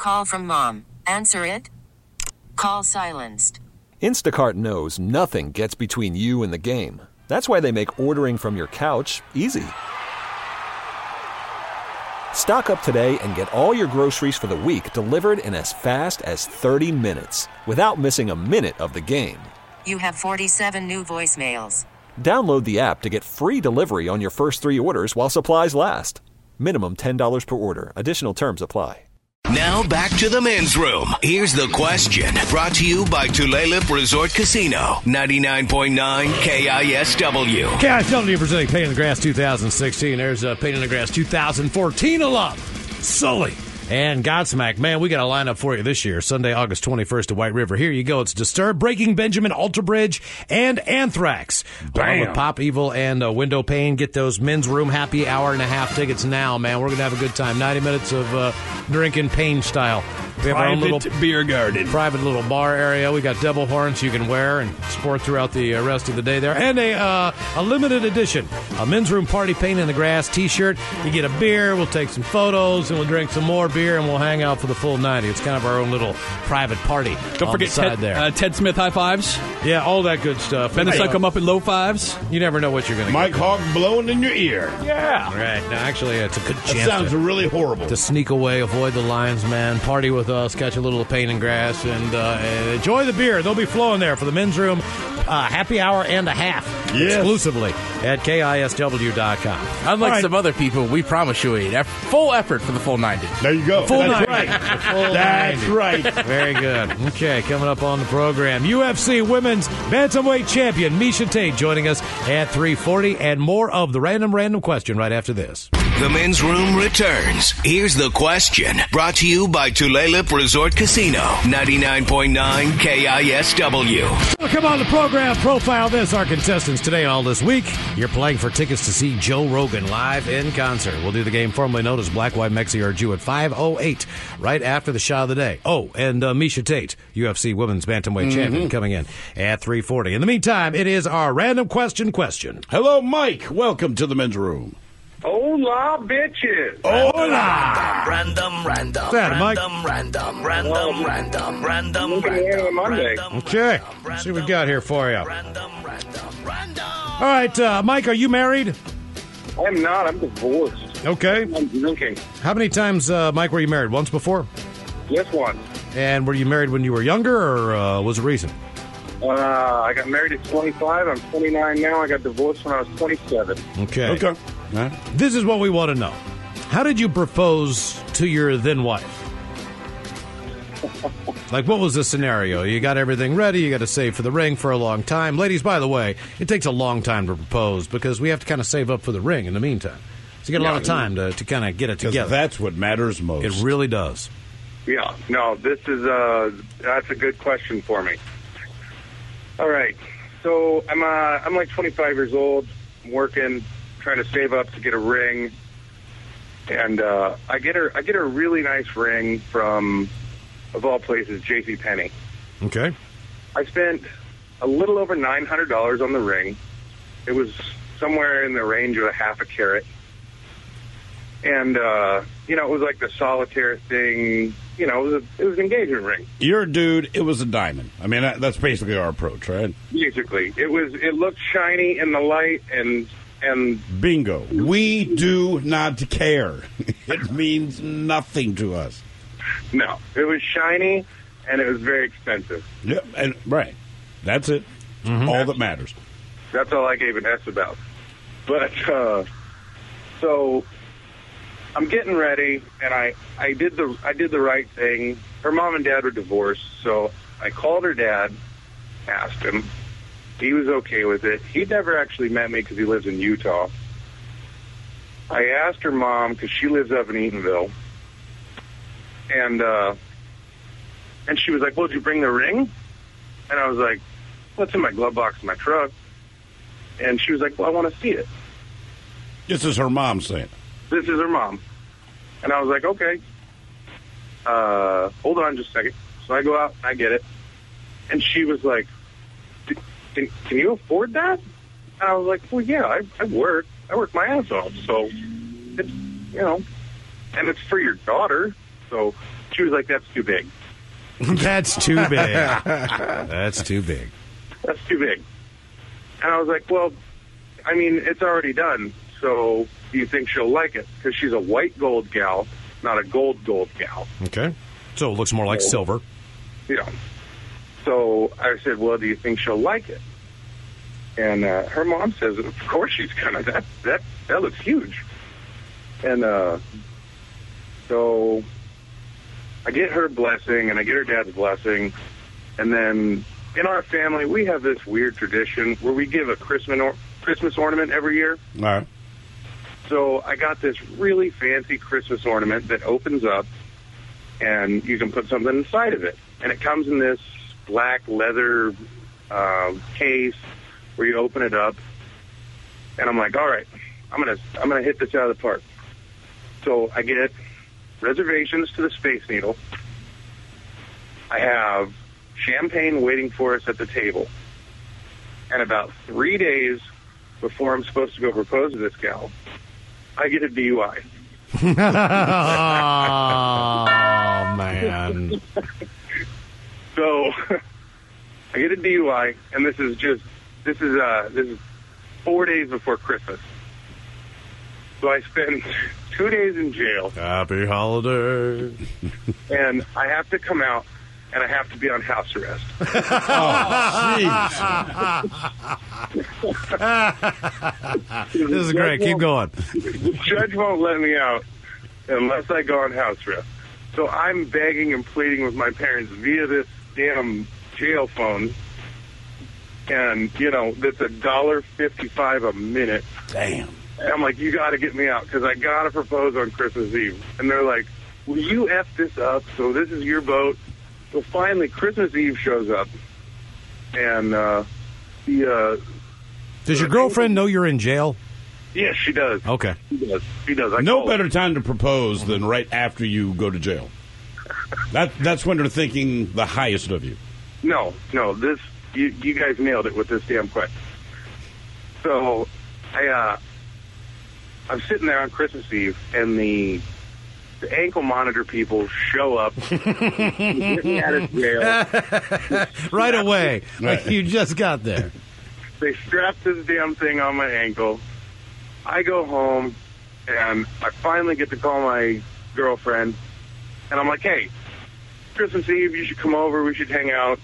call from mom. Answer it. Call silenced. Instacart knows nothing gets between you and the game. That's why they make ordering from your couch easy. Stock up today and get all your groceries for the week delivered in as fast as 30 minutes without missing a minute of the game. You have 47 new voicemails. Download the app to get free delivery on your first 3 orders while supplies last. Minimum $10 per order. Additional terms apply. Now back to the men's room. Here's the question. Brought to you by Tulalip Resort Casino. 99.9 KISW. KISW presenting Pain in the Grass 2016. There's Pain in the Grass 2014 alum, Sully. And Godsmack, man, we got a lineup for you this year. Sunday, August 21st at White River. Here you go. It's Disturbed, Breaking Benjamin, Alter Bridge, and Anthrax. Along with Pop Evil and Window Pane. Get those men's room happy hour and a half tickets now, man. We're going to have a good time. 90 minutes of drinking Pain style. We have our own little beer garden. Private little bar area. We got devil horns you can wear and sport throughout the rest of the day there. And a limited edition, a men's room party Pain in the Grass t-shirt. You get a beer, we'll take some photos, and we'll drink some more beer, and we'll hang out for the full 90. It's kind of our own little private party. Don't forget Ted Smith high fives. Yeah, all that good stuff. Ben and come up in low fives. You never know what you're going to get. Mike Hogg blowing in your ear. Yeah. Right. Now, actually, it's a good chance. That sounds really horrible. To sneak away, avoid the lines, man. Party with us, catch a little Pain and Grass, and enjoy the beer. They'll be flowing there for the men's room happy hour and a half exclusively at KISW.com. Unlike some other people, we promise you a full effort for the full 90. There you go. Full 90. Right. Full That's 90. right. Very good. Okay, coming up on the program, UFC Women's Bantamweight Champion Miesha Tate joining us at 3:40, and more of the random question right after this. The men's room returns. Here's the question. Brought to you by Tulalip Resort Casino. 99.9 KISW. Well, come on the program. Profile this. Our contestants today and all this week. You're playing for tickets to see Joe Rogan live in concert. We'll do the game formerly known as Black, White, Mexi, or Jew at 5:08, right after the shot of the day. Oh, and Miesha Tate, UFC Women's Bantamweight Champion, coming in at 3:40. In the meantime, it is our random question. Hello, Mike. Welcome to the men's room. Hola, bitches. Hola. Random. Monday. Okay. Let's see what we got here for you. All right, Mike, are you married? I'm not. I'm divorced. Okay. I'm drinking. How many times, Mike, were you married? Once before? Yes, once. And were you married when you were younger, or was it recent? I got married at 25. I'm 29 now. I got divorced when I was 27. Okay. All right. This is what we want to know. How did you propose to your then wife? Like, what was the scenario? You got everything ready. You got to save for the ring for a long time. Ladies, by the way, it takes a long time to propose because we have to kind of save up for the ring in the meantime. So you get a lot of time to kind of get it together. That's what matters most. It really does. Yeah. No, this is that's a good question for me. All right. So I'm like 25 years old. I'm working, trying to save up to get a ring, and I get her a really nice ring from, of all places, JCPenney. Okay. I spent a little over $900 on the ring. It was somewhere in the range of a half a carat, and it was like the solitaire thing. It was an engagement ring. You're a dude. It was a diamond. I mean, that's basically our approach, right? Basically, it looked shiny in the light, and bingo. We do not care. It means nothing to us. No, it was shiny, and it was very expensive. Yeah, and right. That's it. Mm-hmm. All that matters. That's all I gave an S about. But so I'm getting ready, and I did the right thing. Her mom and dad were divorced, so I called her dad, asked him. He was okay with it. He'd never actually met me because he lives in Utah. I asked her mom because she lives up in Eatonville, and she was like, "Well, did you bring the ring?" And I was like, "Well, it's in my glove box in my truck." And she was like, "Well, I want to see it." This is her mom saying. This is her mom. And I was like, okay, hold on just a second. So I go out and I get it. And she was like, can you afford that? And I was like, well, yeah, I work my ass off. So, it's, and it's for your daughter. So So she was like, that's too big. That's too big. That's too big. That's too big. And I was like, well, I mean, it's already done. So do you think she'll like it? Because she's a white gold gal, not a gold gal. Okay. So it looks more like silver. You know. So I said, well, do you think she'll like it? And her mom says, of course she's gonna. That looks huge. And so I get her blessing and I get her dad's blessing. And then in our family, we have this weird tradition where we give a Christmas ornament every year. All right. So I got this really fancy Christmas ornament that opens up and you can put something inside of it. And it comes in this black leather case where you open it up. And I'm like, all right, I'm gonna hit this out of the park. So I get reservations to the Space Needle. I have champagne waiting for us at the table. And about 3 days before I'm supposed to go propose to this gal, I get a DUI. Oh, man. So I get a DUI, and this is 4 days before Christmas. So I spend 2 days in jail. Happy holiday. And I have to come out, and I have to be on house arrest. This is great. Keep going. The judge won't let me out unless I go on house arrest. So I'm begging and pleading with my parents via this damn jail phone. And, you know, that's $1.55 a minute. Damn. And I'm like, you got to get me out because I got to propose on Christmas Eve. And they're like, will you F this up? So this is your boat. So finally, Christmas Eve shows up. And does your girlfriend know you're in jail? Yes, she does. Okay. She does. No better time to propose than right after you go to jail. That's when they're thinking the highest of you. No. This you guys nailed it with this damn question. So I'm sitting there on Christmas Eve, and the ankle monitor people show up, get me out of jail right away. Like you just got there. They strap this damn thing on my ankle. I go home, and I finally get to call my girlfriend, and I'm like, hey, Christmas Eve, you should come over, we should hang out.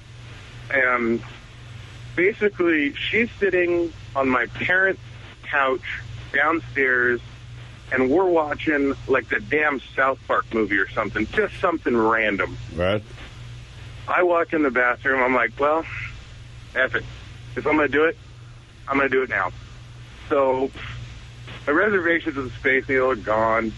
And basically, she's sitting on my parents' couch downstairs, and we're watching, like, the damn South Park movie or something, just something random. Right. I walk in the bathroom, I'm like, well, F it. If I'm going to do it, I'm going to do it now. So my reservations of the Space Needle are gone.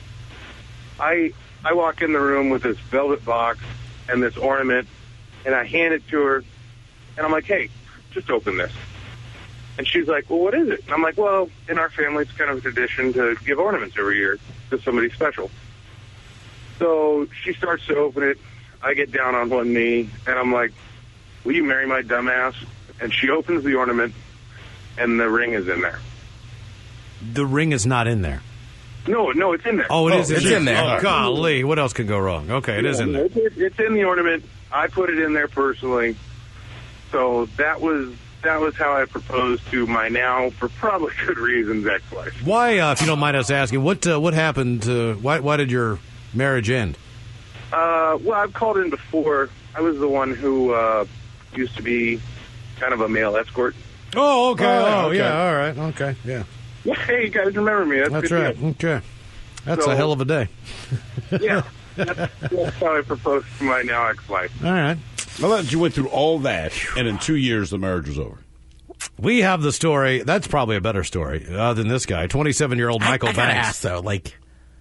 I walk in the room with this velvet box and this ornament, and I hand it to her, and I'm like, hey, just open this. And she's like, well, what is it? And I'm like, well, in our family, it's kind of a tradition to give ornaments every year to somebody special. So she starts to open it. I get down on one knee, and I'm like, will you marry my dumbass? And she opens the ornament, and the ring is in there. The ring is not in there. No, it's in there. Oh, it is. It's in there. Oh, golly, what else could go wrong? Okay, it is in there. It's in the ornament. I put it in there personally. So that was how I proposed to my now, for probably good reasons, ex-wife. Why, if you don't mind us asking, what happened? Why did your marriage end? Well, I've called in before. I was the one who used to be kind of a male escort. Oh, okay. Okay. Yeah, all right. Okay, yeah. Hey, you guys remember me. That's right. Deal. Okay. That's a hell of a day. Yeah. That's how I proposed to my now ex-wife. All right. Well, you went through all that, and in 2 years, the marriage was over. We have the story. That's probably a better story than this guy. 27-year-old Michael I gotta Banks. ask, though, like,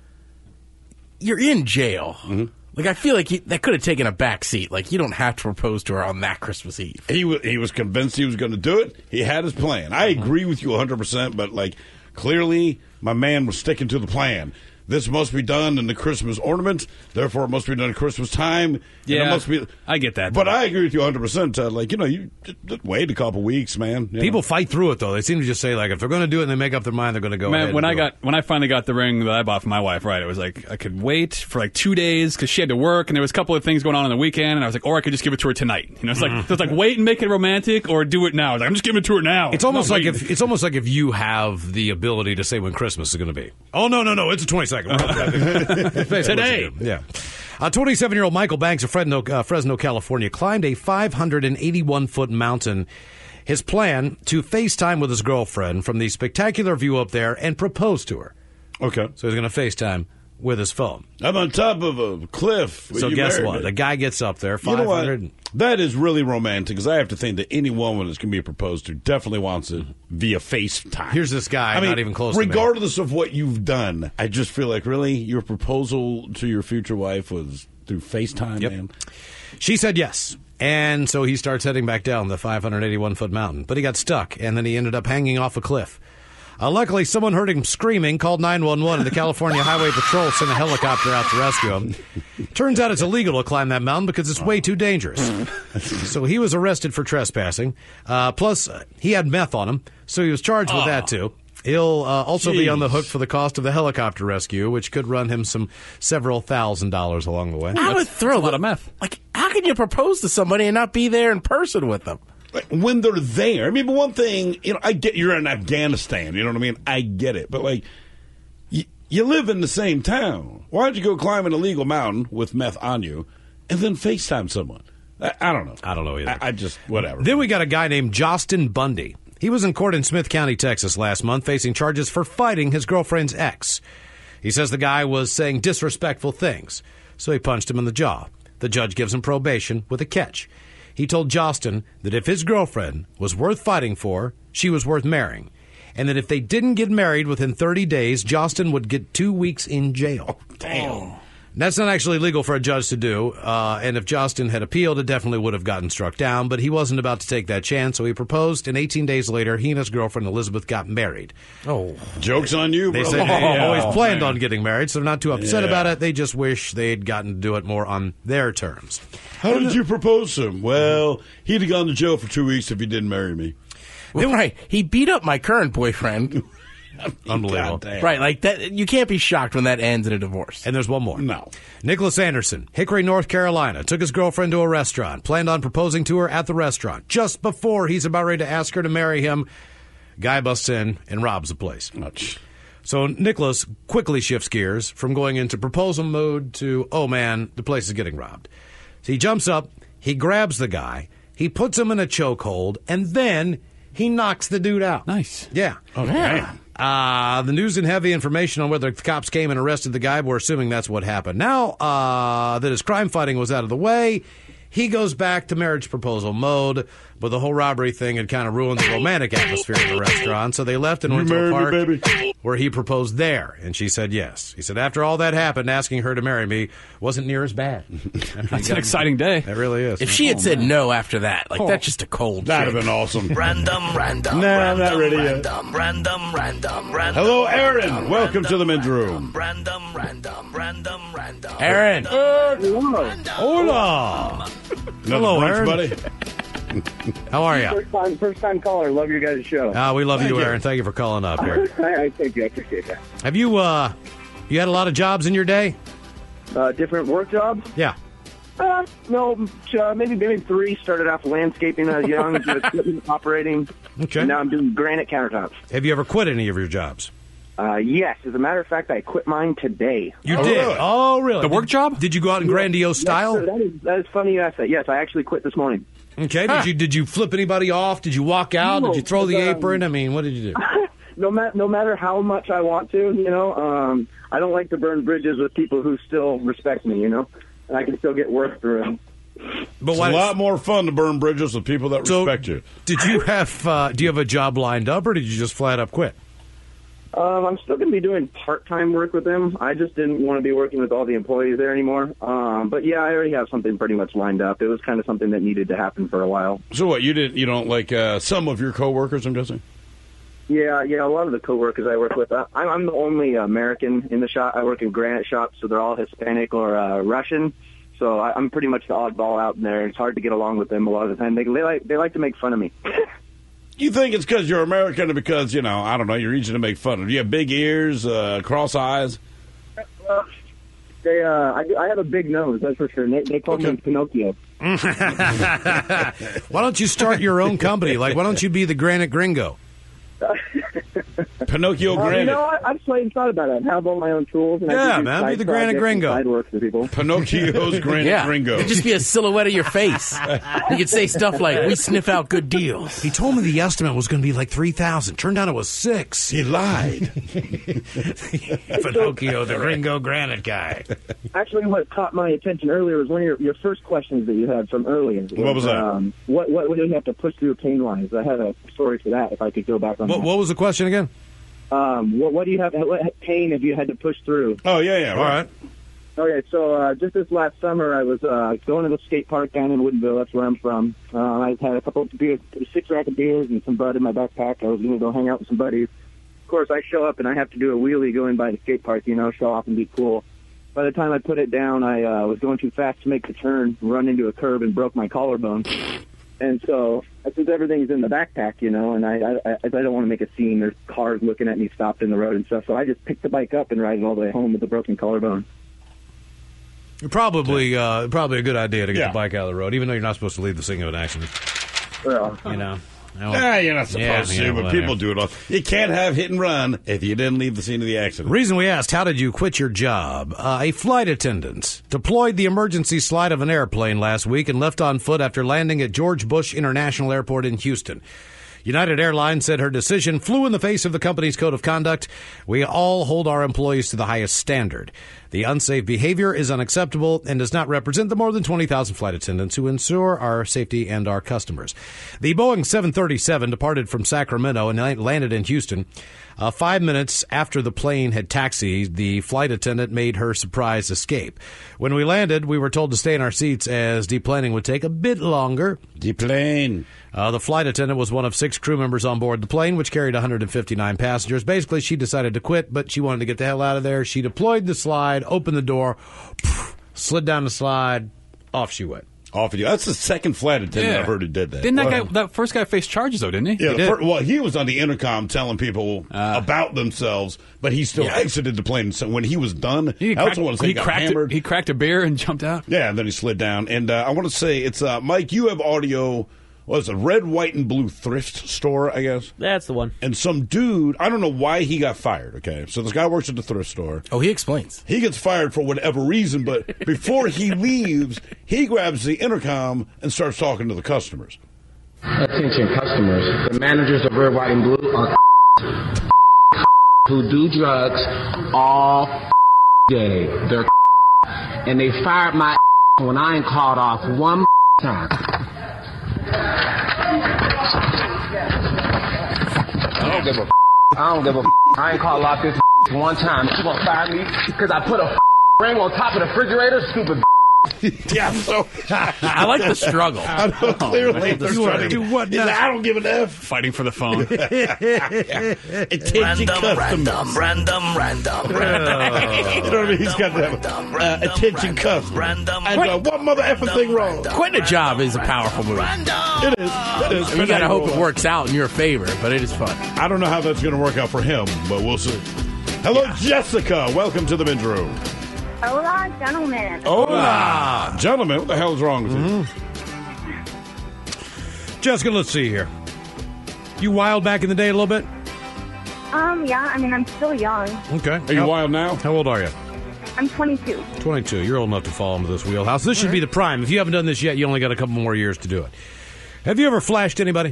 you're in jail. Mm-hmm. Like, I feel like that could have taken a back seat. Like, you don't have to propose to her on that Christmas Eve. He was convinced he was going to do it. He had his plan. I agree with you 100%, but, like, clearly my man was sticking to the plan. this must be done in the Christmas ornament, therefore it must be done at Christmas time. Yeah, it must be, I get that. But I agree with you 100%, Ted. Like, you just wait a couple weeks, man. People fight through it, though. They seem to just say, like, if they're going to do it and they make up their mind, they're going to go ahead. When I finally got the ring that I bought for my wife, right, it was like I could wait for like 2 days because she had to work, and there was a couple of things going on the weekend, and I was like, or I could just give it to her tonight. It's like so it's like wait and make it romantic, or do it now. I was like, I'm just giving it to her now. It's almost like if you have the ability to say when Christmas is going to be. Oh no, it's the 22nd. Today. Yeah. 27-year-old Michael Banks of Fresno, California, climbed a 581-foot mountain. His plan, to FaceTime with his girlfriend from the spectacular view up there and propose to her. Okay. So he's going to FaceTime with his phone. I'm on top of a cliff. So guess what? The guy gets up there, 500. You know, that is really romantic, because I have to think that any woman that's going to be proposed to definitely wants it via FaceTime. Here's this guy, not even close to me. Regardless of what you've done, I just feel like, really, your proposal to your future wife was through FaceTime, man? She said yes. And so he starts heading back down the 581-foot mountain. But he got stuck, and then he ended up hanging off a cliff. Luckily, someone heard him screaming, called 911, and the California Highway Patrol sent a helicopter out to rescue him. Turns out it's illegal to climb that mountain because it's way too dangerous. So he was arrested for trespassing. Plus, he had meth on him, so he was charged with that, too. He'll also be on the hook for the cost of the helicopter rescue, which could run him several $1,000s along the way. I would throw a lot of meth. Like, how can you propose to somebody and not be there in person with them? When they're there. I mean, but one thing, I get you're in Afghanistan, you know what I mean? I get it. But, like, you live in the same town. Why don't you go climb an illegal mountain with meth on you and then FaceTime someone? I don't know. I don't know either. I just, whatever. Then we got a guy named Justin Bundy. He was in court in Smith County, Texas last month, facing charges for fighting his girlfriend's ex. He says the guy was saying disrespectful things, so he punched him in the jaw. The judge gives him probation with a catch. He told Justin that if his girlfriend was worth fighting for, she was worth marrying, and that if they didn't get married within 30 days, Justin would get 2 weeks in jail. Damn. That's not actually legal for a judge to do, and if Justin had appealed, it definitely would have gotten struck down, but he wasn't about to take that chance, so he proposed, and 18 days later, he and his girlfriend Elizabeth got married. Oh. Joke's on you, bro. They said they always planned on getting married, so they're not too upset about it. They just wish they'd gotten to do it more on their terms. How did you propose to him? Well, he'd have gone to jail for 2 weeks if he didn't marry me. Well, right. He beat up my current boyfriend. Unbelievable. Right, like that. You can't be shocked when that ends in a divorce. And there's one more. No. Nicholas Anderson, Hickory, North Carolina, took his girlfriend to a restaurant, planned on proposing to her at the restaurant. Just before he's about ready to ask her to marry him, guy busts in and robs the place. Ouch. So Nicholas quickly shifts gears from going into proposal mode to, oh man, the place is getting robbed. So he jumps up, he grabs the guy, he puts him in a chokehold, and then he knocks the dude out. Nice. Yeah. Oh, damn. The news and heavy information on whether the cops came and arrested the guy, we're assuming that's what happened. Now that his crime fighting was out of the way, he goes back to marriage proposal mode, but the whole robbery thing had kind of ruined the romantic atmosphere in the restaurant, so they left and went to a park where he proposed there, and she said yes. He said, after all that happened, asking her to marry me wasn't near as bad. That's an exciting day. It really is. If she had said no after that, that's just a cold That'd trick. have been awesome. Random. Nah, I'm not ready yet. Random. Hello, Aaron. Welcome to the men's room. Random. Aaron. Hola. Hello, Brunch, Aaron. buddy. How are you? First time caller. Love your guys' show. We love you, Aaron. Thank you for calling up here. Thank you. I appreciate that. Have you had a lot of jobs in your day? Different work jobs? Yeah. No, maybe 3. Started off landscaping when I was young, equipment operating. Okay. And now I'm doing granite countertops. Have you ever quit any of your jobs? Yes. As a matter of fact, I quit mine today. You did? Really? Oh, really? The work job? Did you go out in grandiose style? Yes, sir. That is funny you asked that. Yes, I actually quit this morning. Okay. Did you flip anybody off? Did you walk out? No, did you throw the apron? I mean, what did you do? No matter how much I want to, I don't like to burn bridges with people who still respect me, and I can still get work through them. But it's a lot more fun to burn bridges with people that respect you. Did you have? Do you have a job lined up, or did you just flat up quit? I'm still going to be doing part-time work with them. I just didn't want to be working with all the employees there anymore. But yeah, I already have something pretty much lined up. It was kind of something that needed to happen for a while. So what? You don't like some of your coworkers? I'm guessing. Yeah, a lot of the coworkers I work with, I'm the only American in the shop. I work in granite shops, so they're all Hispanic or Russian. So I'm pretty much the oddball out there. It's hard to get along with them a lot of the time. They like to make fun of me. You think it's because you're American or because, I don't know, you're easy to make fun of? Do you have big ears, cross eyes? I have a big nose, that's for sure. They call me Pinocchio. Why don't you start your own company? Like, why don't you be the Granite Gringo? Pinocchio Granite. I've thought about it. Have all my own tools. And Yeah, man, be the Granite Gringo. Side work for people. Pinocchio's Granite Gringo. It'd just be a silhouette of your face. You could say stuff like, "We sniff out good deals." He told me the estimate was going to be like $3,000. Turned out it was $6,000. He lied. Pinocchio, the Gringo Granite guy. Actually, what caught my attention earlier was one of your first questions that you had from earlier. What was that? What do you have to push through pain-wise? I had a story for that, if I could go back on that. What was the question again? What do you have? What pain have you had to push through? Oh, yeah. All right. Okay, so just this last summer, I was going to the skate park down in Woodinville. That's where I'm from. I had a couple of beers, 6-rack of beers and some bud in my backpack. I was going to go hang out with some buddies. Of course, I show up and I have to do a wheelie going by the skate park, show off and be cool. By the time I put it down, I was going too fast to make the turn, run into a curb, and broke my collarbone. And so, since everything's in the backpack, and I don't want to make a scene. There's cars looking at me stopped in the road and stuff. So I just picked the bike up and ride it all the way home with a broken collarbone. Probably a good idea to get the bike out of the road, even though you're not supposed to leave the scene of an accident. Well, you're not supposed to, but people do it all. You can't have hit and run if you didn't leave the scene of the accident. Reason we asked, how did you quit your job? A flight attendant deployed the emergency slide of an airplane last week and left on foot after landing at George Bush International Airport in Houston. United Airlines said her decision flew in the face of the company's code of conduct. We all hold our employees to the highest standard. The unsafe behavior is unacceptable and does not represent the more than 20,000 flight attendants who ensure our safety and our customers. The Boeing 737 departed from Sacramento and landed in Houston. 5 minutes after the plane had taxied, the flight attendant made her surprise escape. When we landed, we were told to stay in our seats as deplaning would take a bit longer. Deplane. The flight attendant was one of 6 crew members on board the plane, which carried 159 passengers. Basically, she decided to quit, but she wanted to get the hell out of there. She deployed the slide, opened the door, slid down the slide, off she went. Off of you. That's the second flight attendant I've heard who did that. Didn't that first guy face charges, though, didn't he? Yeah, he was on the intercom telling people about themselves, but he still exited the plane. So when he was done, he got hammered. He cracked a beer and jumped out. Yeah, and then he slid down. And I want to say, it's Mike, you have audio. Well, it's a red, white, and blue thrift store, I guess. That's the one. And some dude, I don't know why he got fired, okay? So this guy works at the thrift store. Oh, he explains. He gets fired for whatever reason, but before he leaves, he grabs the intercom and starts talking to the customers. Attention customers. The managers of Red, White, and Blue are who do drugs all day. They're and they fired my when I ain't called off one time. I don't give a I ain't called off this one time. You gonna fire me because I put a ring on top of the refrigerator, stupid. Yeah, so I like the struggle. I know, clearly they're trying to do what now? I don't give an F. Fighting for the phone. Attention customers. Random. You know what I mean? He's got that attention customers. And one mother effing thing wrong. Quitting a job is a powerful move. It is. You gotta hope it works out in your favor, but it is fun. I don't know how that's going to work out for him, but we'll see. Hello, Jessica. Welcome to the men's room. Hola, gentlemen. Hola. Gentlemen, what the hell is wrong with you? Jessica, let's see here. You wild back in the day a little bit? Yeah, I mean, I'm still young. Okay. Are you wild now? How old are you? I'm 22. 22. You're old enough to fall into this wheelhouse. This should be the prime. If you haven't done this yet, you only got a couple more years to do it. Have you ever flashed anybody?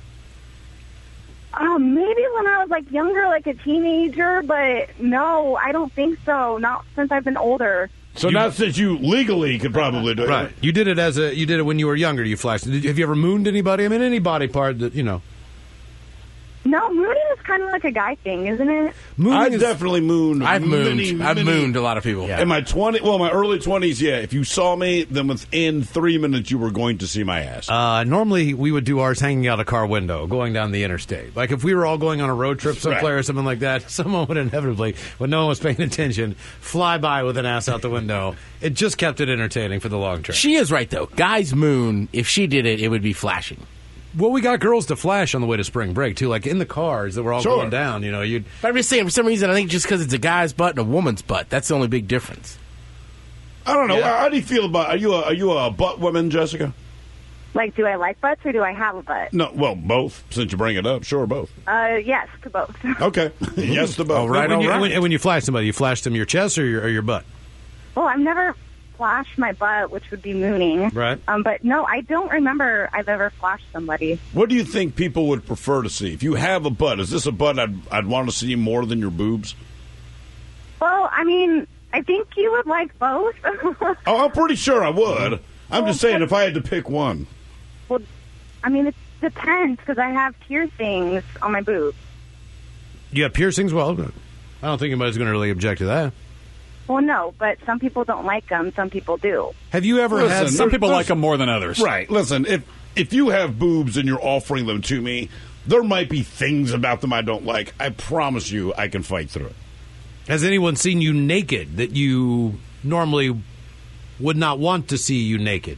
Maybe when I was, younger, like a teenager, but no, I don't think so. Not since I've been older. So not since you legally could probably do it. Right. You did it when you were younger, you flashed. Have you ever mooned anybody? I mean, any body part that, No, mooning is kind of like a guy thing, isn't it? I definitely mooned. I've mooned. many, I've many- mooned a lot of people. In my my early 20s, yeah. If you saw me, then within 3 minutes you were going to see my ass. Normally, we would do ours hanging out a car window, going down the interstate. Like if we were all going on a road trip somewhere or something like that, someone would inevitably, when no one was paying attention, fly by with an ass out the window. It just kept it entertaining for the long trip. She is right, though. Guys moon, if she did it, it would be flashing. Well, we got girls to flash on the way to spring break, too. Like in the cars that were all going down, you'd... But I'm just saying, for some reason, I think just because it's a guy's butt and a woman's butt, that's the only big difference. I don't know. How do you feel about... Are you a butt woman, Jessica? Like, do I like butts or do I have a butt? No, well, both. Since you bring it up, sure, both. Yes, to both. Okay. Yes to both. All right, when you flash somebody, you flash them your chest or your butt? Well, I've never flashed my butt, which would be mooning. Right. But no, I don't remember I've ever flashed somebody. What do you think people would prefer to see? If you have a butt, is this a butt I'd want to see more than your boobs? Well, I mean, I think you would like both. I'm pretty sure I would. I'm just saying if I had to pick one. Well, I mean, it depends because I have piercings on my boobs. You have piercings? Well, I don't think anybody's going to really object to that. Well, no, but some people don't like them. Some people do. Have you ever had... Some people like them more than others. Right. Listen, if you have boobs and you're offering them to me, there might be things about them I don't like. I promise you I can fight through it. Has anyone seen you naked that you normally would not want to see you naked?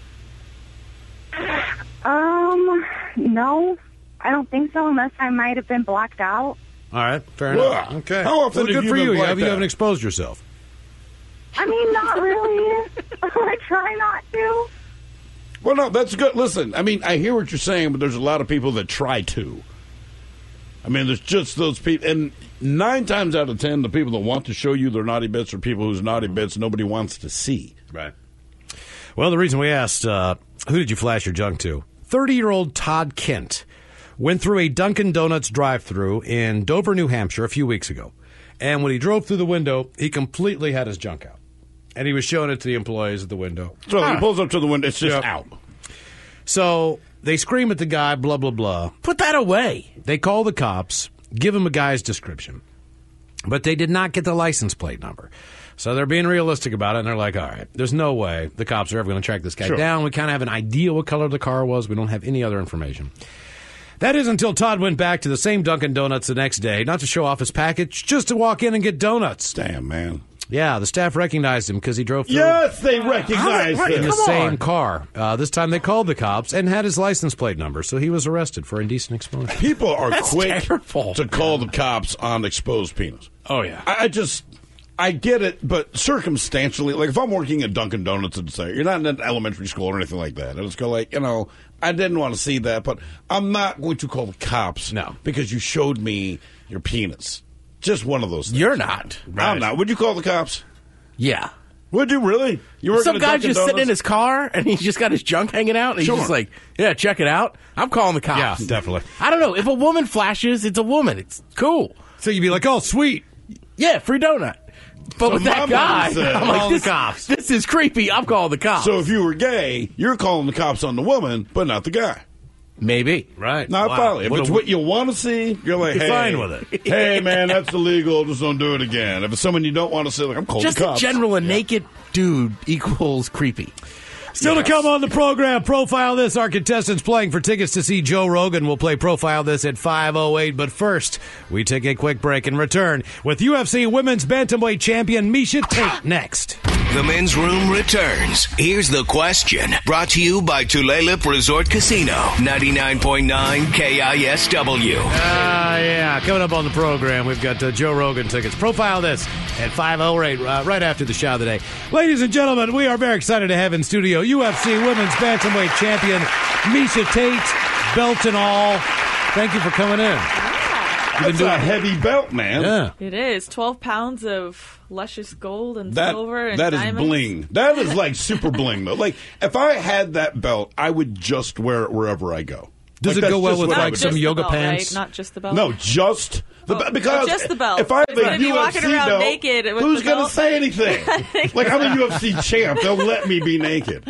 No, I don't think so, unless I might have been blacked out. All right, fair enough. Okay. How often well, have good you for been you. blacked You out? haven't exposed yourself. I mean, not really. I try not to. Well, no, that's good. Listen, I mean, I hear what you're saying, but there's a lot of people that try to. I mean, there's just those people, and 9 times out of 10, the people that want to show you their naughty bits are people whose naughty bits nobody wants to see. Right. Well, the reason we asked, who did you flash your junk to? 30-year-old Todd Kent went through a Dunkin' Donuts drive-thru in Dover, New Hampshire a few weeks ago. And when he drove through the window, he completely had his junk out. And he was showing it to the employees at the window. So he pulls up to the window, it's just out. So they scream at the guy, blah, blah, blah. Put that away. They call the cops, give him a guy's description. But they did not get the license plate number. So they're being realistic about it, and they're like, all right, there's no way the cops are ever going to track this guy down. We kind of have an idea what color the car was. We don't have any other information. That is until Todd went back to the same Dunkin' Donuts the next day, not to show off his package, just to walk in and get donuts. Damn, man. Yeah, the staff recognized him because he drove through. Yes, they recognized him. In the same car. This time they called the cops and had his license plate number, so he was arrested for indecent exposure. People are That's quick terrible. to call the cops on exposed penis. Oh, yeah. I get it, but circumstantially, like if I'm working at Dunkin' Donuts and say, you're not in an elementary school or anything like that, and it's go like, I didn't want to see that, but I'm not going to call the cops because you showed me your penis. Just one of those things. You're not. I'm not. Would you call the cops? Yeah. Would you really? You working Some at guy Dunkin' just Donuts? sitting in his car and he's just got his junk hanging out and he's just like, yeah, check it out. I'm calling the cops. Yeah, definitely. I don't know. If a woman flashes, it's a woman. It's cool. So you'd be like, oh, sweet. Yeah, free donut. But So with that my guy, mom said, I'm like, call the cops. This is creepy. I'm calling the cops. So if you were gay, you're calling the cops on the woman, but not the guy. Maybe. Right. Not Wow. finally. If it's what you want to see, you're like, hey, fine with it. Hey, man, that's illegal. Just don't do it again. If it's someone you don't want to see, like, I'm calling Just the in cops. general, a naked dude equals creepy. Still to come on the program, Profile This. Our contestants playing for tickets to see Joe Rogan. We'll play Profile This at 5:08. But first, we take a quick break and return with UFC Women's Bantamweight Champion Miesha Tate next. The Men's Room returns. Here's the question. Brought to you by Tulalip Resort Casino. 99.9 KISW. Yeah. Coming up on the program, we've got Joe Rogan tickets. Profile This at 5:08, right after the shot of the day. Ladies and gentlemen, we are very excited to have in studio UFC Women's Bantamweight Champion Miesha Tate, belt and all. Thank you for coming in. That's a heavy belt, man. Yeah. It is 12 pounds of luscious gold and silver and that is diamonds. bling. That is like super bling, though. Like, if I had that belt, I would just wear it wherever I go. Does Like, it go that's well just with what I like would some do. yoga belt, pants? Right? Not just the belt. No, just the belt. Because just the belt. if I have a Instead of you walking UFC around belt, naked with who's the going to belt. say anything? Like, I'm a UFC champ. They'll let me be naked.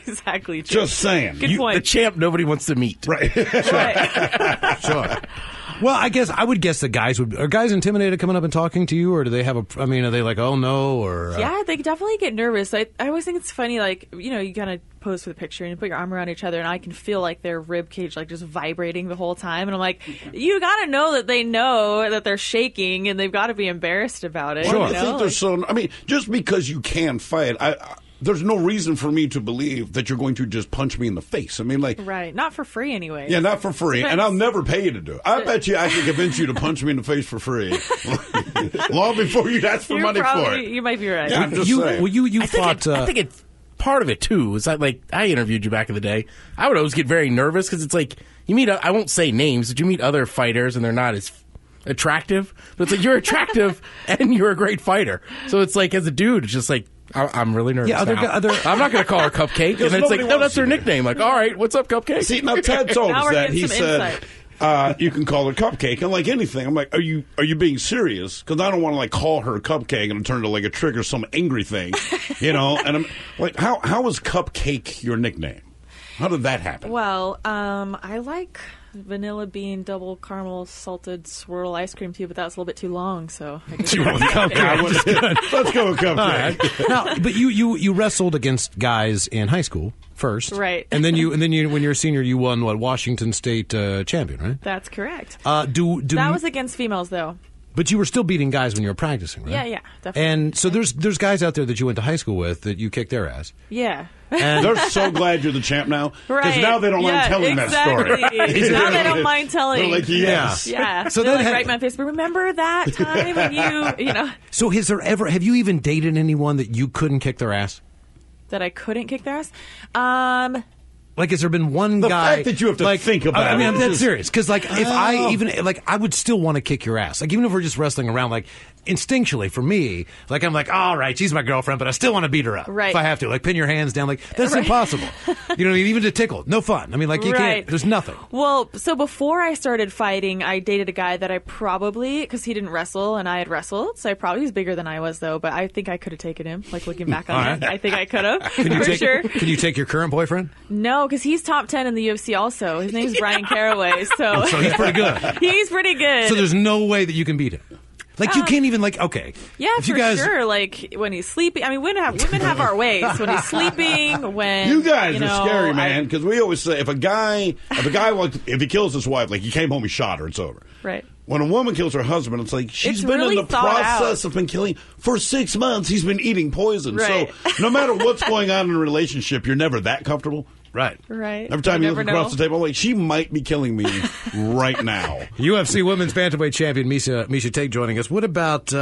Exactly. True. Just saying. Good point. The champ nobody wants to meet. Right. Right. Sure. Well, I guess I would guess the guys are guys intimidated coming up and talking to you, or do they have are they like, oh no, or Yeah, they definitely get nervous. I always think it's funny, like, you kind of pose for the picture and you put your arm around each other, and I can feel like their rib cage like just vibrating the whole time, and I'm like, you got to know that they know that they're shaking, and they've got to be embarrassed about it. Sure. I think they're so. I mean, just because you can fight, there's no reason for me to believe that you're going to just punch me in the face. I mean, like... Right. Not for free, anyway. Yeah, not for free. And I'll never pay you to do it. I bet you I can convince you to punch me in the face for free. Long before you'd ask for money for it. You might be right. Yeah, I'm just saying. Well, you fought... I think it's part of it, too. Is that, like, I interviewed you back in the day. I would always get very nervous because it's like, you meet... I won't say names, but you meet other fighters and they're not as attractive. But it's like, you're attractive and you're a great fighter. So it's like, as a dude, it's just like, I'm really nervous. Yeah, I'm not going to call her Cupcake. And it's like, no, that's her nickname. Like, all right, what's up, Cupcake? See, now Ted told us that. He said, you can call her Cupcake. And like anything, I'm like, are you being serious? Because I don't want to like call her Cupcake and turn to like a trigger some angry thing, And I'm like, how was Cupcake your nickname? How did that happen? Well, I like vanilla bean double caramel salted swirl ice cream too, but that was a little bit too long, so I just let's go with Cupcake. Right. Now, but you wrestled against guys in high school first, right? And then you when you're a senior, you won Washington State champion, right? That's correct. That was against females though. But you were still beating guys when you were practicing, right? Yeah, definitely. And so there's guys out there that you went to high school with that you kicked their ass. Yeah. And they're so glad you're the champ now. Right. Because now they don't mind telling that story. Now they don't mind telling. They're like, yes. Yeah. So they're like, right in my face, but remember that time when you know. So have you even dated anyone that you couldn't kick their ass? That I couldn't kick their ass? Like, has there been one the guy... The fact that you have to think about it. I mean, I'm dead serious. Because, like, if I would still want to kick your ass. Like, even if we're just wrestling around, like, instinctually, for me, like, I'm like, all right, she's my girlfriend, but I still want to beat her up. Right. If I have to. Like, pin your hands down. Like, that's impossible. You know what I mean? Even to tickle. No fun. I mean, like, you can't... There's nothing. Well, so before I started fighting, I dated a guy that I probably... Because he didn't wrestle, and I had wrestled, so he was bigger than I was, though, but I think I could have taken him. Like, looking back on it, I think I could have. Sure. Can you take your current boyfriend? No, because he's top 10 in the UFC also. His name's Brian Caraway. So he's pretty good. He's pretty good. So there's no way that you can beat him. Like, you can't even, like, okay. Yeah, if you guys... sure. Like, when he's sleeping. I mean, women have our ways. When he's sleeping, when... You guys are scary, man, because we always say if he kills his wife, like, he came home, he shot her, it's over. Right. When a woman kills her husband, it's like she's been really in the process of been killing for 6 months. He's been eating poison. Right. So no matter what's going on in a relationship, you're never that comfortable. Right. Every time you look across the table, like, she might be killing me right now. UFC Women's Bantamweight Champion Miesha Tate joining us. What about?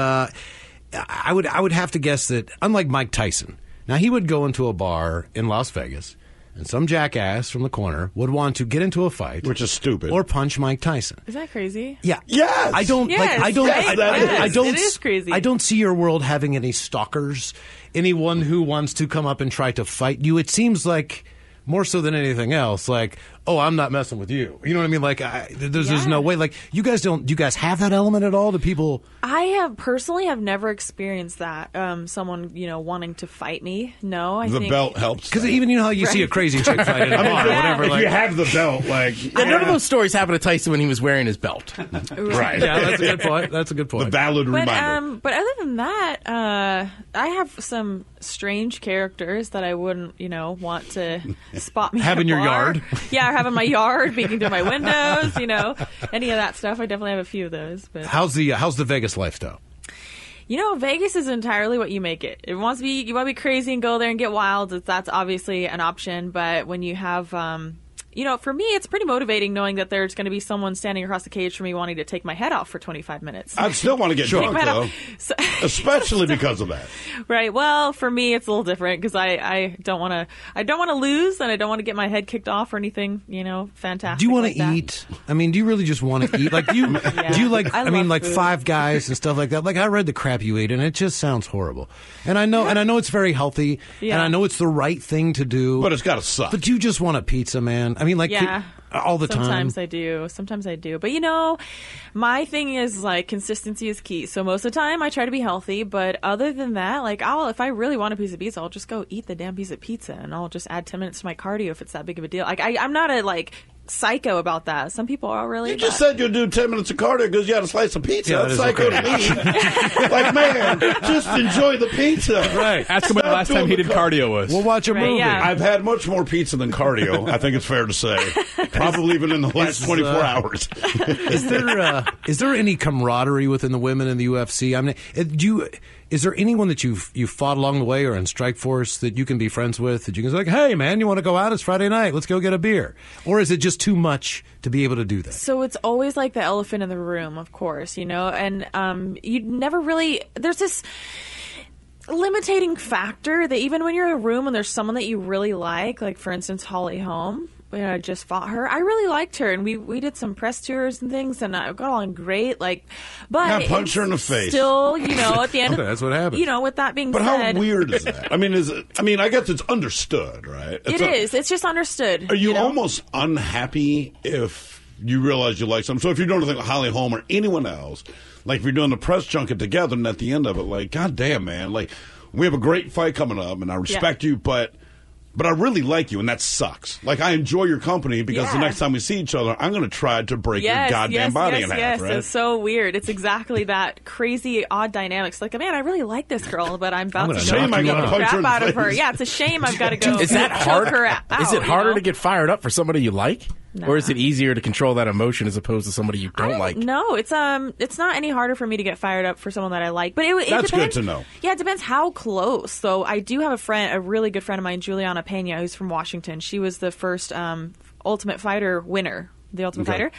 I would have to guess that, unlike Mike Tyson, now he would go into a bar in Las Vegas, and some jackass from the corner would want to get into a fight, which is stupid, or punch Mike Tyson. Is that crazy? Yeah. Yes. I don't. Yes, I don't. right? I don't. It is crazy. I don't see your world having any stalkers, anyone who wants to come up and try to fight you. It seems like, more so than anything else, like, oh, I'm not messing with you. You know what I mean? Like, there's no way. Like, you guys have that element at all? Do people? I personally have never experienced that. Someone, wanting to fight me. No, I think the belt helps. Because even how you see a crazy chick fight in a bar or whatever. If like, you have the belt, like, none of those stories happened to Tyson when he was wearing his belt. Right. Yeah, that's a good point. That's a good point. The valid reminder. But other than that, I have some strange characters that I wouldn't, want to spot me. Have at in your bar. yard? Yeah, or have in my yard, peeking through my windows. Any of that stuff. I definitely have a few of those. But how's the Vegas lifestyle? Vegas is entirely what you make it. You want to be crazy and go there and get wild. That's obviously an option. But when you have, for me, it's pretty motivating knowing that there's going to be someone standing across the cage from me wanting to take my head off for 25 minutes. I'd still want to get drunk, though. Especially because of that. Right. Well, for me, it's a little different because I don't want to lose, and I don't want to get my head kicked off or anything, fantastic. Do you want like to eat? I mean, do you really just want to eat? Like, do you like? I mean, like food. Five Guys and stuff like that. Like, I read the crap you eat, and it just sounds horrible. And I know it's very healthy, and I know it's the right thing to do. But it's got to suck. But do you just want a pizza, man? I mean, like, all the time. Sometimes I do. But my thing is, like, consistency is key. So most of the time I try to be healthy, but other than that, like, if I really want a piece of pizza, I'll just go eat the damn piece of pizza, and I'll just add 10 minutes to my cardio if it's that big of a deal. Like, I'm not a, like, psycho about that. Some people are really. You just said you'll do 10 minutes of cardio because you had a slice of pizza. Yeah, That's psycho to me. Like, man, just enjoy the pizza. Right. Ask him when the last time he did cardio was. We'll watch a movie. yeah. I've had much more pizza than cardio, I think it's fair to say. Probably even in the last 24 hours. Is there any camaraderie within the women in the UFC? I mean, is there anyone that you've fought along the way or in Strikeforce that you can be friends with, that you can say, like, hey, man, you want to go out? It's Friday night. Let's go get a beer. Or is it just too much to be able to do that? So it's always like the elephant in the room, of course, and you never really, there's this limiting factor that even when you're in a room and there's someone that you really like for instance, Holly Holm, I just fought her. I really liked her, and we did some press tours and things, and I got along great. But I punched her in the face. Still, at the end, that's what happens. With that being But said, how weird is that? I mean, I guess it's understood, right? It's just understood. Are you almost unhappy if you realize you like something? So if you're doing anything with Holly Holm or anyone else, like if you're doing the press junket together, and at the end of it, like, God damn, man, like, we have a great fight coming up, and I respect you, but I really like you, and that sucks. Like, I enjoy your company because the next time we see each other, I'm going to try to break your goddamn body in half, right? It's so weird. It's exactly that crazy, odd dynamics. Like, man, I really like this girl, but I'm about to shame I gotta the punch her crap in the out of her. face. Yeah, it's a shame I've got to go. Is that hard? Her out, Is it harder you know? to get fired up for somebody you like? Nah. Or is it easier to control that emotion as opposed to somebody you don't like? No, it's not any harder for me to get fired up for someone that I like. But it That's depends. good to know. Yeah, it depends how close. So I do have a really good friend of mine, Juliana Pena, who's from Washington. She was the first Ultimate Fighter winner. The Ultimate Fighter.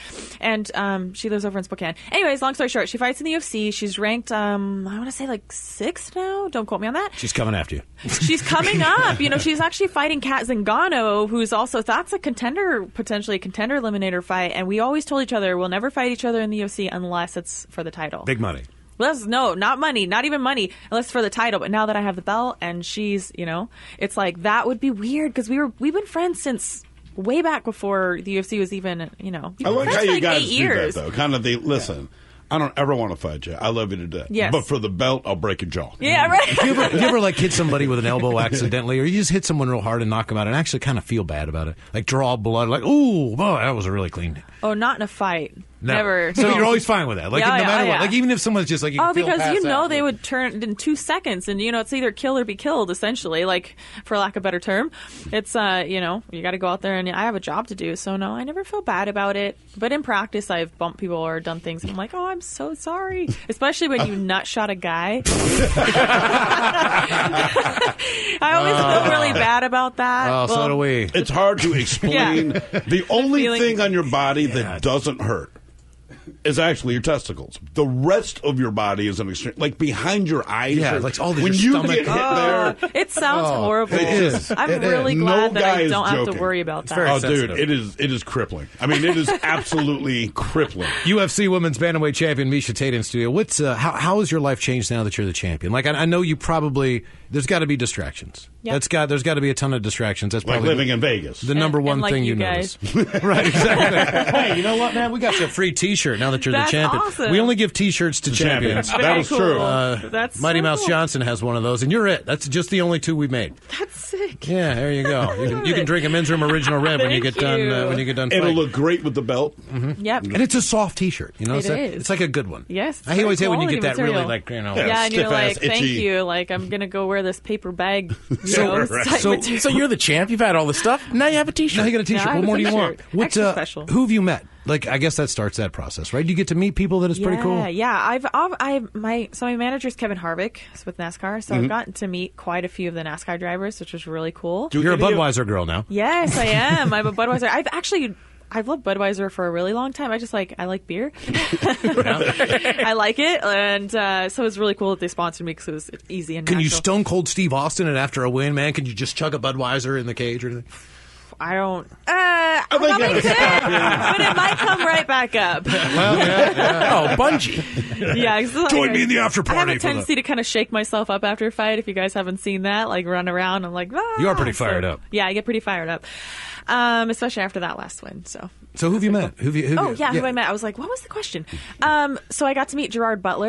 And she lives over in Spokane. Anyways, long story short, she fights in the UFC. She's ranked, I want to say like 6th now. Don't quote me on that. She's coming after you. She's coming up. She's actually fighting Kat Zingano, who's also, that's a contender, potentially a contender eliminator fight. And we always told each other, we'll never fight each other in the UFC unless it's for the title. Big money. No, not money, not even money, unless for the title. But now that I have the belt and she's, it's like, that would be weird because we've been friends since way back before the UFC was even, I like how you guys do that, though. Kind of listen, I don't ever want to fight you. I love you to death. Yes. But for the belt, I'll break your jaw. Yeah, right. Do you ever like hit somebody with an elbow accidentally, or you just hit someone real hard and knock them out and actually kind of feel bad about it? Like draw blood, like, ooh, boy, that was a really clean. Oh, not in a fight. Never. So you're always fine with that. Like, no matter what. Like, even if someone's just like, you can feel because pass out. they would turn in 2 seconds, and it's either kill or be killed, essentially. Like, for lack of a better term, it's you got to go out there, and I have a job to do. So no, I never feel bad about it. But in practice, I've bumped people or done things, and I'm like, oh, I'm so sorry. Especially when you nut shot a guy. I always feel really bad about that. Oh, so do we. It's hard to explain. The only thing on your body that doesn't hurt is actually your testicles. The rest of your body is an extreme, like behind your eyes. Yeah, like all this when your you stomach. get hit there. It sounds horrible. It is. I'm It really is. glad No that guy I is don't have to joking. worry about that. Oh, dude, it is crippling. I mean, it is absolutely crippling. UFC Women's Bantamweight Champion Misha Tate in studio. What's how has your life changed now that you're the champion? Like, I know you probably there's got to be distractions. Yep. There's got to be a ton of distractions. That's Like probably living in Vegas. The number one like thing you notice. guys. Right, exactly. Hey, you know what, man? We got you a free T-shirt now that you're That's the champion. awesome. We only give T-shirts to champions. That is cool. true. That's Mighty so Mouse cool. Johnson has one of those, and you're it. That's just the only 2 we've made. That's sick. Yeah, there you go. You can drink a Men's Room Original Red when you Thank get done. you. When you get done It'll fighting. look great with the belt. Yep. And it's a soft T-shirt. You know, It is. It's like a good one. Yes. I always hate when you quality get that really material. like Yeah, and you're stiff-ass, like, thank itchy. you. Like, I'm going to go wear this paper bag. So you're the champ. You've had all this stuff. Now you have a T-shirt. Now you got a T-shirt. Yeah, I What have more a do you T-shirt. want? Extra special. Who have you met? Like, I guess that starts that process, right? You get to meet people that is pretty cool. Yeah. My manager's Kevin Harvick with NASCAR, so I've gotten to meet quite a few of the NASCAR drivers, which was really cool. You're a Budweiser girl now. Yes, I am. I'm a Budweiser. I've loved Budweiser for a really long time. I like beer. I like it, and so it was really cool that they sponsored me because it was easy and Can you natural. Stone Cold Steve Austin it after a win, man? Can you just chug a Budweiser in the cage or anything? I don't. I probably could, but it might come right back up. Oh, bungee. Yeah, exactly. Join me in the after I have party a for the- tendency to kind of shake myself up after a fight. If you guys haven't seen that, like run around, I'm like, You are pretty fired up. Yeah, I get pretty fired up, especially after that last win. So who have you met? Who have you who I met? I was like, what was the question? So I got to meet Gerard Butler,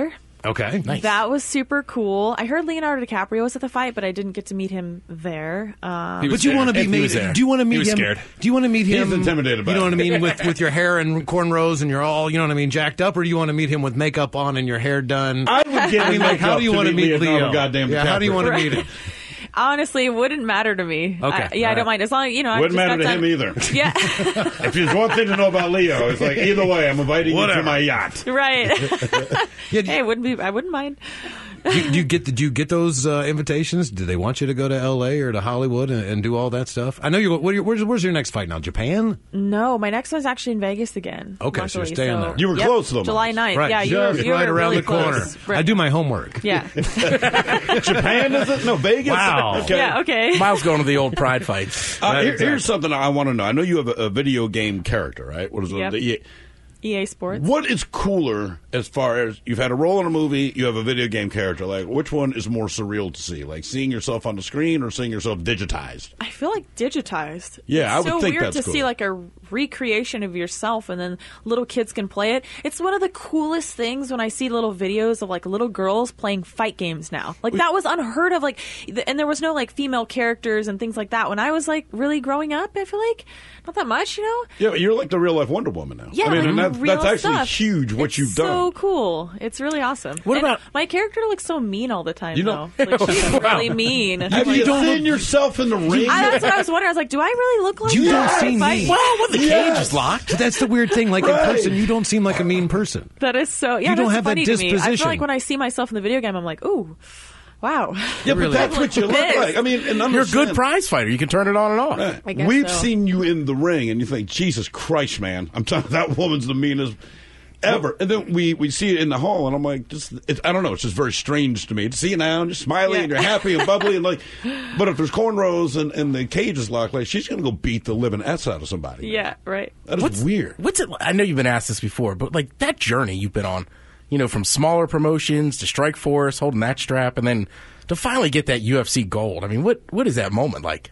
Okay. Nice. That was super cool. I heard Leonardo DiCaprio was at the fight, but I didn't get to meet him there. But you want to be He was made? there. Do you want to meet was him? scared. Do you want to meet him? He's intimidated by You know it. what I mean? With your hair and cornrows, and you're all, you know what I mean, jacked up, or do you want to meet him with makeup on and your hair done? I would get him like, how do you want to meet Leonardo Leo? Goddamn Yeah, how do you want to DiCaprio? meet him? Honestly, it wouldn't matter to me. Okay. I don't mind. As long as, I Wouldn't just matter got to him done- either. Yeah. If there's one thing to know about Leo, it's like either way, I'm inviting you to my yacht. Right. Yeah, Hey, I wouldn't mind. do you get those invitations? Do they want you to go to L.A. or to Hollywood and do all that stuff? I know you. Where's your next fight now? Japan? No, my next one's actually in Vegas again. Okay, so you're luckily, staying there. You were Yep, close to them. July 9th. Right, Yeah, just you were right around really the corner. close. Right. I do my homework. Yeah. Japan, is it? No, Vegas? Wow. Okay. Yeah, okay. Miles going to the old Pride fights. Here's something I want to know. I know you have a video game character, right? What is Yep. it? EA Sports. What is cooler as far as you've had a role in a movie, you have a video game character? Like, which one is more surreal to see? Like seeing yourself on the screen or seeing yourself digitized? I feel like digitized. Yeah, I It's would so think weird that's to cool. see like a recreation of yourself, and then little kids can play it. It's one of the coolest things when I see little videos of like little girls playing fight games now. Like that was unheard of. Like, and there was no like female characters and things like that when I was like really growing up. I feel like not that much, Yeah, but you're like the real life Wonder Woman now. Yeah, I mean, like and real that's actually stuff. huge what It's you've done. So cool! It's really awesome. What And about- my character? Looks so mean all the time. You know- though. Like she's really mean. Have you seen yourself in the ring? That's what I was wondering. I was like, do I really look like You that? don't seem Fight- mean. Well, when the Yes. cage is locked. But that's the weird thing. Like in person, you don't seem like a mean person. That is so. Yeah, You don't that's have that funny to me. I disposition. feel like when I see myself in the video game, I'm like, ooh, wow. Yeah, but Really? that's what you look This. like. I mean, and You're a understand- good prize fighter. You can turn it on and off. Right. I guess We've so. seen you in the ring, and you think, Jesus Christ, man! I'm telling you, that woman's the meanest ever. And then we see it in the hall, and I'm like, I don't know. It's just very strange to me to see you now, and you're smiling, Yeah. and you're happy and bubbly, and like. But if there's cornrows and the cage is locked, like she's gonna go beat the living S out of somebody. Yeah, right. That is weird. What's it? I know you've been asked this before, but like that journey you've been on, from smaller promotions to Strike Force, holding that strap, and then to finally get that UFC gold. I mean, what is that moment like?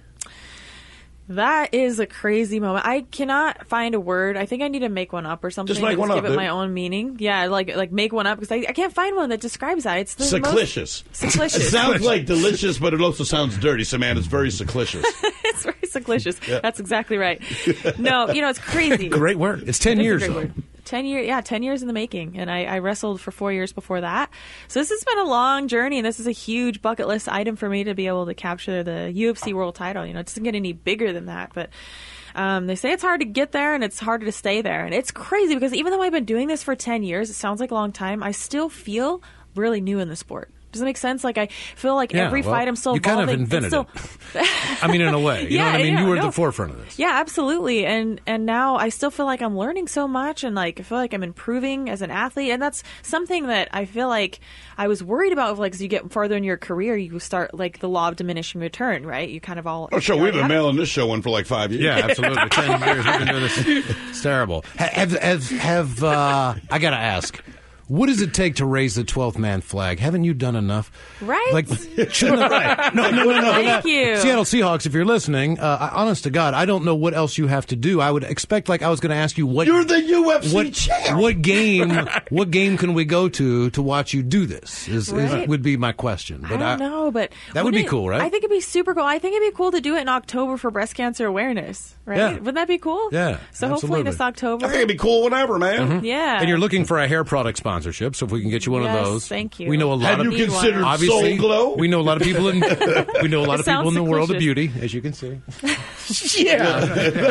That is a crazy moment. I cannot find a word. I think I need to make one up or something. Just make one give up, it dude. my own meaning. Yeah, like make one up because I can't find one that describes that. It's the Seclicious. Seclicious. It sounds like delicious, but it also sounds dirty. So, man, it's very seclicious. It's very seclicious. That's exactly right. No, it's crazy. Great word. It's 10 It is a years, great though. word. 10 years, yeah, 10 years in the making. And I wrestled for 4 years before that. So this has been a long journey, and this is a huge bucket list item for me to be able to capture the UFC world title. It doesn't get any bigger than that, but they say it's hard to get there and it's harder to stay there. And it's crazy because even though I've been doing this for 10 years, it sounds like a long time, I still feel really new in the sport. Does it make sense? Like I feel like every fight I'm still you kind of evolving. invented It's it. I mean, in a way. You know what I mean? You were at the forefront of this. Yeah, absolutely. And now I still feel like I'm learning so much, and like I feel like I'm improving as an athlete, and that's something that I feel like I was worried about. Like as you get farther in your career, you start like the law of diminishing return, right? You kind of all. Oh, sure. We've been mailing this show in for like 5 years. Yeah, absolutely. 10 years we've been doing this. It's terrible. Have I got to ask, what does it take to raise the 12th man flag? Haven't you done enough? Right? Like, shouldn't right. No. Thank you. Seattle Seahawks, if you're listening, honest to God, I don't know what else you have to do. I would expect, like, I was going to ask you what. You're the UFC champ. What game can we go to watch you do this? Right. Would be my question. But I don't know, but that would be wouldn't cool, right? I think it'd be super cool. I think it'd be cool to do it in October for breast cancer awareness, right? Yeah. Wouldn't that be cool? Yeah, So hopefully this October. I think it'd be cool whenever, man. Yeah. And you're looking for a hair product sponsorship, so if we can get you one Yes, of those, thank you. We know a lot Have of you considered obviously, Soul Glow? We know a lot of people in It sounds in the world of seclicious. beauty, as you can see. Yeah.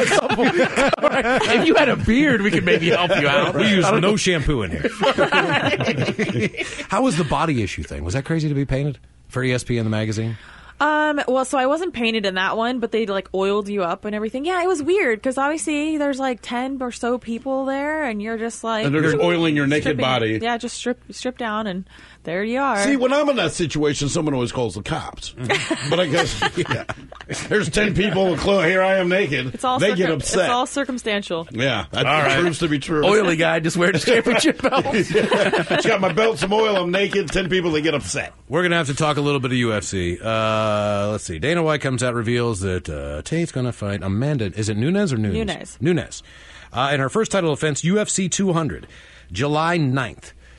If you had a beard, we could maybe help you out. We use no shampoo in here. How was the body issue thing? Was that crazy to be painted for ESPN the magazine? Well, so I wasn't painted in that one, but they like oiled you up and everything. Yeah, it was weird because obviously there's like 10 or so people there, and you're just like, And they're just oiling your naked stripping- body. Yeah, just strip down, and there you are. See, when I'm in that situation, someone always calls the cops. But I guess there's 10 people. Here I am naked. it's all they get upset. It's all circumstantial. Yeah, that proves to be true. Oily guy just wearing his championship belt. It's got my belt, some oil. I'm naked. 10 people. They get upset. We're going to have to talk a little bit of UFC. Let's see. Dana White comes out, reveals that Tate's going to fight Amanda. Is it Nunes or Nunes? Nunes. In her first title offense, UFC 200, July 9th.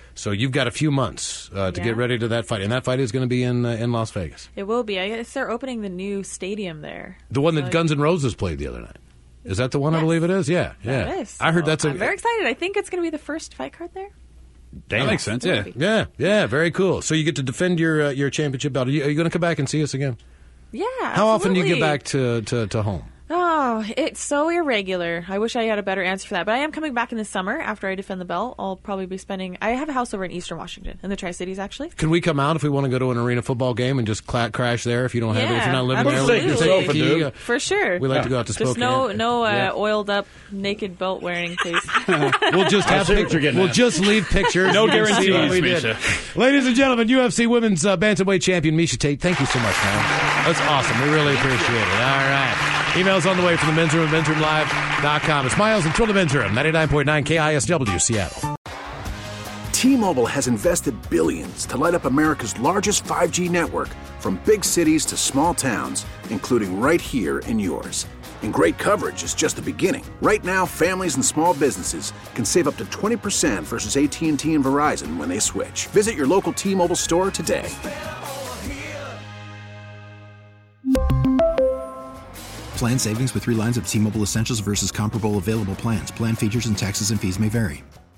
So you've got a few months to get ready to that fight, and that fight is going to be in Las Vegas. It will be. I guess they're opening the new stadium there. The one that Guns N' Roses played the other night. Is that the one? I believe it is. Yeah, yeah. It is. I heard that's. I'm very excited. I think it's going to be the first fight card there. Damn. That makes sense. Yeah. Yeah. Very cool. So you get to defend your championship belt. Are you going to come back and see us again? Yeah. How often do you get absolutely. back to home? Oh, it's so irregular. I wish I had a better answer for that. But I am coming back in the summer after I defend the belt. I'll probably be spending... I have a house over in Eastern Washington, in the Tri-Cities, actually. Can we come out if we want to go to an arena football game and just crash there if you don't have it? If you're not living absolutely. there, dude. For sure. We like to go out to Spokane. Just no oiled up, naked belt wearing, please. We'll just have pictures. We'll just leave pictures. No guarantees, Misha. Ladies and gentlemen, UFC Women's Bantamweight Champion Miesha Tate, thank you so much, man. That's awesome. We really appreciate it. All right. Emails on the way from the Men's Room at mensroomlive.com. It's Miles and Trill the Men's Room, 99.9 KISW, Seattle. T-Mobile has invested billions to light up America's largest 5G network, from big cities to small towns, including right here in yours. And great coverage is just the beginning. Right now, families and small businesses can save up to 20% versus AT&T and Verizon when they switch. Visit your local T-Mobile store today. Plan savings with 3 lines of T-Mobile Essentials versus comparable available plans. Plan features and taxes and fees may vary.